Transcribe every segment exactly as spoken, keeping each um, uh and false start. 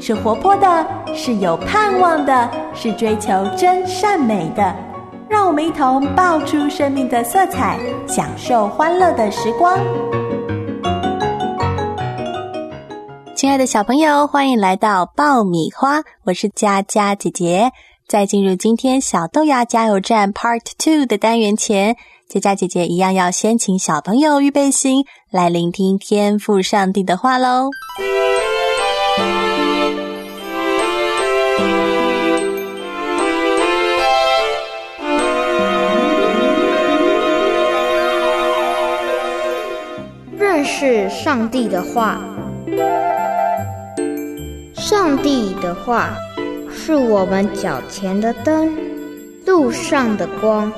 是活泼的，是有盼望的，是追求真善美的。让我们一同爆出生命的色彩，享受欢乐的时光。 亲爱的小朋友，欢迎来到爆米花，我是佳佳姐姐。在进入今天小豆芽加油站 Part 二 的单元前，佳佳姐姐一样要先请小朋友预备心，来聆听天父上帝的话咯。 认识上帝的话。上帝的话是我们脚前的灯，路上的光。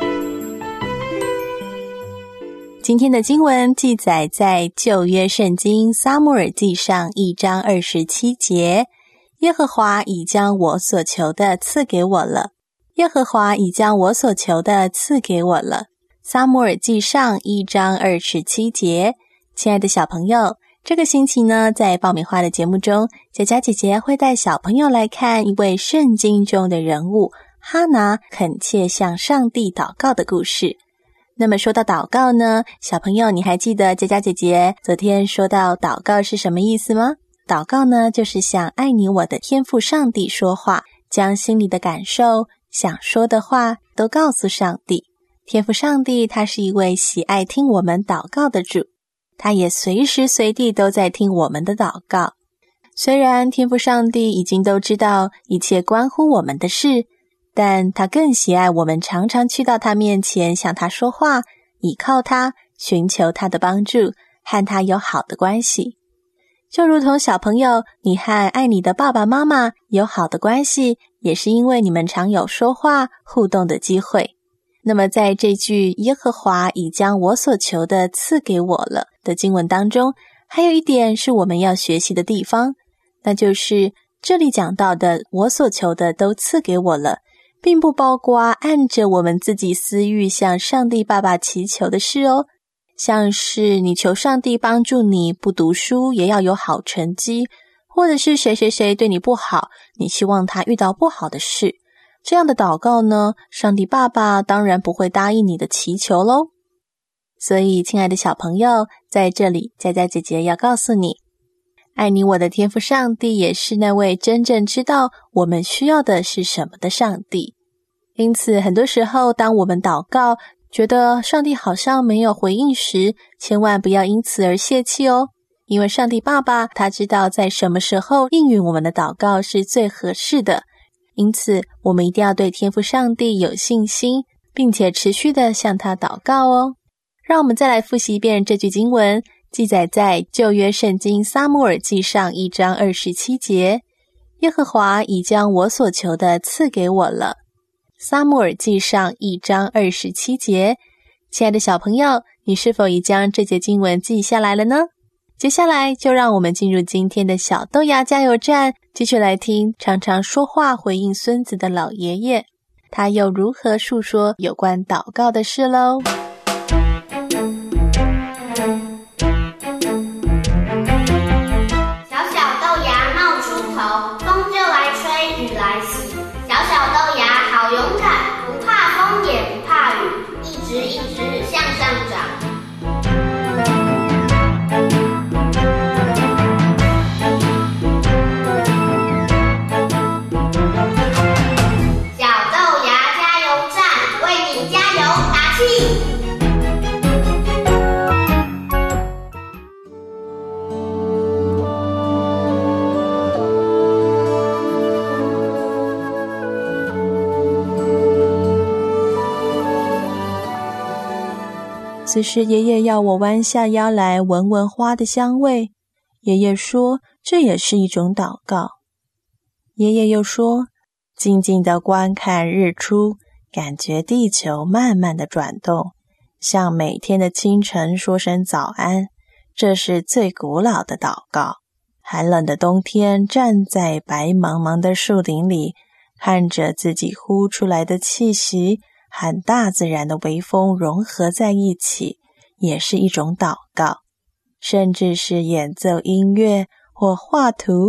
今天的经文记载在旧约圣经撒母耳记上一章二十七节，耶和华已将我所求的赐给我了，耶和华已将我所求的赐给我了。撒母耳记上一章二十七节。亲爱的小朋友，这个星期呢，在爆米花的节目中，佳佳姐姐会带小朋友来看一位圣经中的人物哈拿恳切向上帝祷告的故事。那么说到祷告呢，小朋友你还记得佳佳姐姐昨天说到祷告是什么意思吗？祷告呢，就是向爱你我的天父上帝说话，将心里的感受、想说的话都告诉上帝。天父上帝他是一位喜爱听我们祷告的主，他也随时随地都在听我们的祷告。虽然天父上帝已经都知道一切关乎我们的事，但他更喜爱我们常常去到他面前向他说话，倚靠他，寻求他的帮助，和他有好的关系。就如同小朋友，你和爱你的爸爸妈妈有好的关系，也是因为你们常有说话互动的机会。那么在这句耶和华已将我所求的赐给我了的经文当中，还有一点是我们要学习的地方，那就是这里讲到的我所求的都赐给我了，并不包括按着我们自己私欲向上帝爸爸祈求的事哦。像是你求上帝帮助你不读书也要有好成绩，或者是谁谁谁对你不好，你希望他遇到不好的事，这样的祷告呢，上帝爸爸当然不会答应你的祈求咯。所以亲爱的小朋友，在这里佳佳姐姐要告诉你，爱你我的天父上帝也是那位真正知道我们需要的是什么的上帝。因此很多时候当我们祷告觉得上帝好像没有回应时，千万不要因此而泄气哦，因为上帝爸爸他知道在什么时候应允我们的祷告是最合适的。因此我们一定要对天父上帝有信心，并且持续的向他祷告哦。让我们再来复习一遍这句经文，记载在旧约圣经撒母耳记上一章二十七节，耶和华已将我所求的赐给我了。撒母耳记上一章二十七节。亲爱的小朋友，你是否已将这节经文记下来了呢？接下来就让我们进入今天的小豆芽加油站，继续来听常常说话回应孙子的老爷爷，他又如何述说有关祷告的事咯。 小小豆芽冒出头，风就来吹，雨来洗。小小豆芽好勇敢，不怕风也不怕雨，一直一直向上长。 此时爷爷要我弯下腰来闻闻花的香味，爷爷说这也是一种祷告。爷爷又说，静静地观看日出，感觉地球慢慢地转动，向每天的清晨说声早安，这是最古老的祷告。寒冷的冬天，站在白茫茫的树林里，看着自己呼出来的气息和大自然的微风融合在一起，也是一种祷告。甚至是演奏音乐或画图，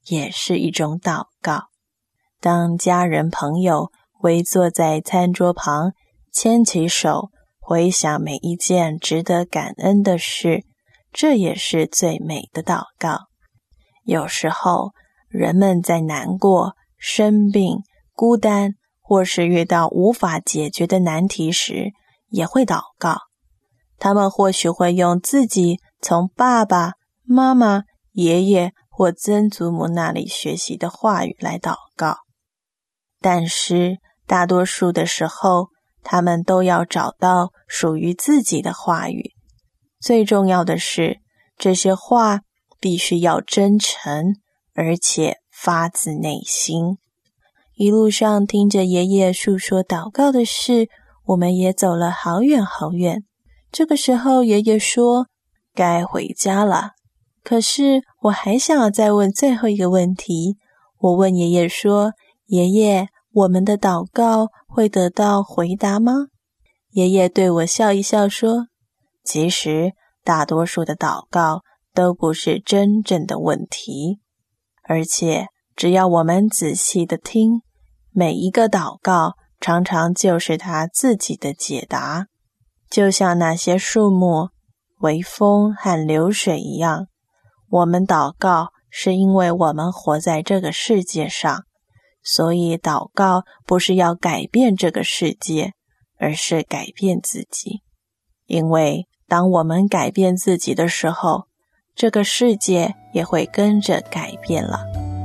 也是一种祷告。当家人朋友围坐在餐桌旁，牵起手，回想每一件值得感恩的事，这也是最美的祷告。有时候，人们在难过、生病、孤单，或是遇到无法解决的难题时，也会祷告。他们或许会用自己从爸爸妈妈、爷爷或曾祖母那里学习的话语来祷告，但是大多数的时候，他们都要找到属于自己的话语。最重要的是，这些话必须要真诚，而且发自内心。一路上听着爷爷述说祷告的事，我们也走了好远好远。这个时候爷爷说该回家了，可是我还想要再问最后一个问题。我问爷爷说，爷爷，我们的祷告会得到回答吗？爷爷对我笑一笑说，其实大多数的祷告都不是真正的问题，而且只要我们仔细的听，每一个祷告常常就是他自己的解答。就像那些树木、微风和流水一样，我们祷告是因为我们活在这个世界上，所以祷告不是要改变这个世界，而是改变自己。因为当我们改变自己的时候，这个世界也会跟着改变了。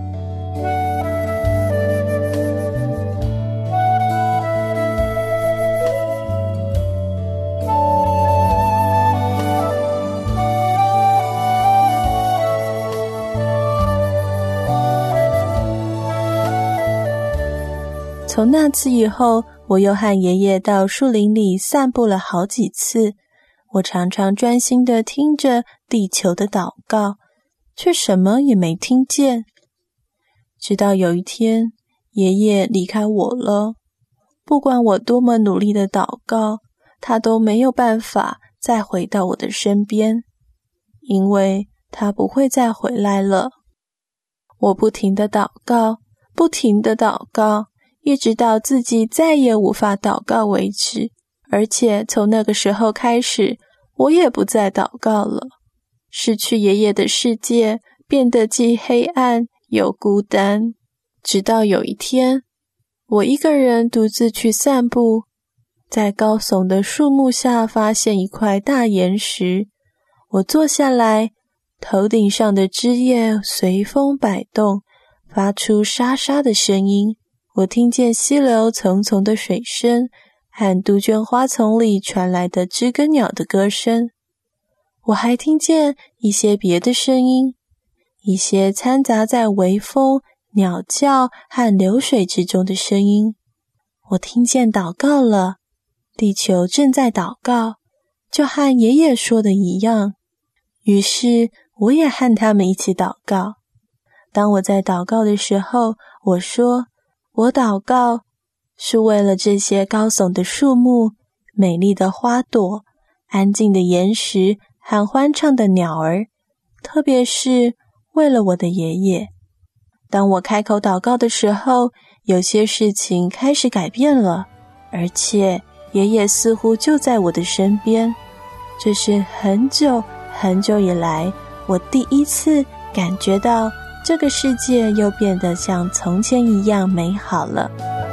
从那次以后，我又和爷爷到树林里散步了好几次。我常常专心地听着地球的祷告，却什么也没听见。直到有一天，爷爷离开我了。不管我多么努力的祷告，他都没有办法再回到我的身边，因为他不会再回来了。我不停地祷告，不停地祷告，一直到自己再也无法祷告为止。而且从那个时候开始，我也不再祷告了。失去爷爷的世界变得既黑暗又孤单。直到有一天，我一个人独自去散步，在高耸的树木下发现一块大岩石。我坐下来，头顶上的枝叶随风摆动，发出沙沙的声音。我听见溪流淙淙的水声和杜鹃花丛里传来的知更鸟的歌声。我还听见一些别的声音，一些掺杂在微风、鸟叫和流水之中的声音。我听见祷告了，地球正在祷告，就和爷爷说的一样。于是我也和他们一起祷告。当我在祷告的时候，我说，我祷告是为了这些高耸的树木、美丽的花朵、安静的岩石和欢唱的鸟儿，特别是为了我的爷爷。当我开口祷告的时候，有些事情开始改变了，而且爷爷似乎就在我的身边。这是很久很久以来，我第一次感觉到这个世界又变得像从前一样美好了。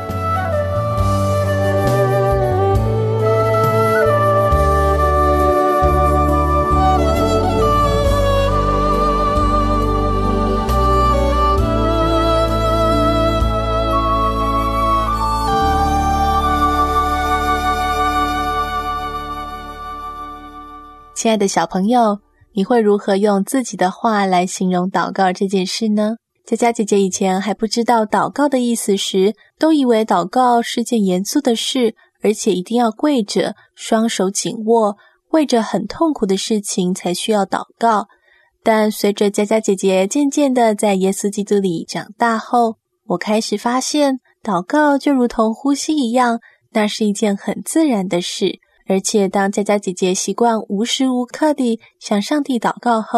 亲爱的小朋友，你会如何用自己的话来形容祷告这件事呢？佳佳姐姐以前还不知道祷告的意思时，都以为祷告是件严肃的事，而且一定要跪着，双手紧握，为着很痛苦的事情才需要祷告。但随着佳佳姐姐渐渐的在耶稣基督里长大后，我开始发现，祷告就如同呼吸一样，那是一件很自然的事。而且当佳佳姐姐习惯无时无刻地向上帝祷告后，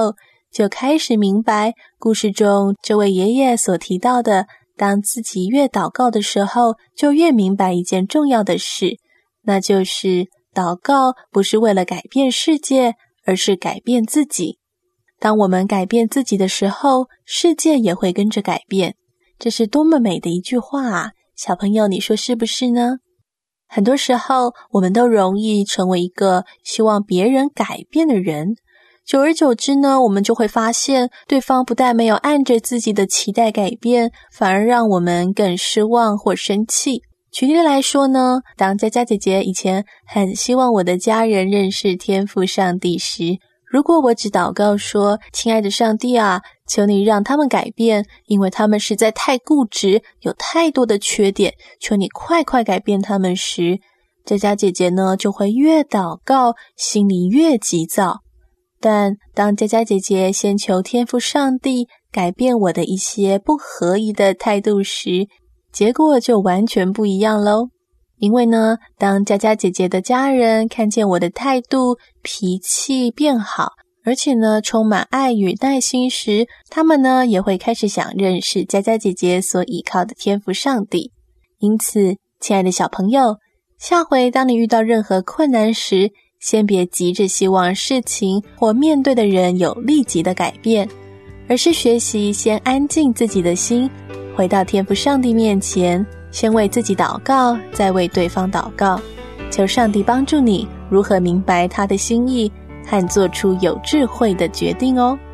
就开始明白故事中这位爷爷所提到的，当自己越祷告的时候，就越明白一件重要的事，那就是祷告不是为了改变世界，而是改变自己。当我们改变自己的时候，世界也会跟着改变。这是多么美的一句话啊！小朋友，你说是不是呢？很多时候，我们都容易成为一个希望别人改变的人。久而久之呢，我们就会发现，对方不但没有按着自己的期待改变，反而让我们更失望或生气。举例来说呢，当佳佳姐姐以前很希望我的家人认识天父上帝时，如果我只祷告说，亲爱的上帝啊，求你让他们改变，因为他们实在太固执，有太多的缺点，求你快快改变他们时，佳佳姐姐呢就会越祷告，心里越急躁。但当佳佳姐姐先求天父上帝改变我的一些不合宜的态度时，结果就完全不一样咯。因为呢，当佳佳姐姐的家人看见我的态度、脾气变好，而且呢充满爱与耐心时，他们呢也会开始想认识佳佳姐姐所依靠的天父上帝。因此，亲爱的小朋友，下回当你遇到任何困难时，先别急着希望事情或面对的人有立即的改变，而是学习先安静自己的心，回到天父上帝面前，先为自己祷告，再为对方祷告，求上帝帮助你如何明白他的心意和做出有智慧的决定哦。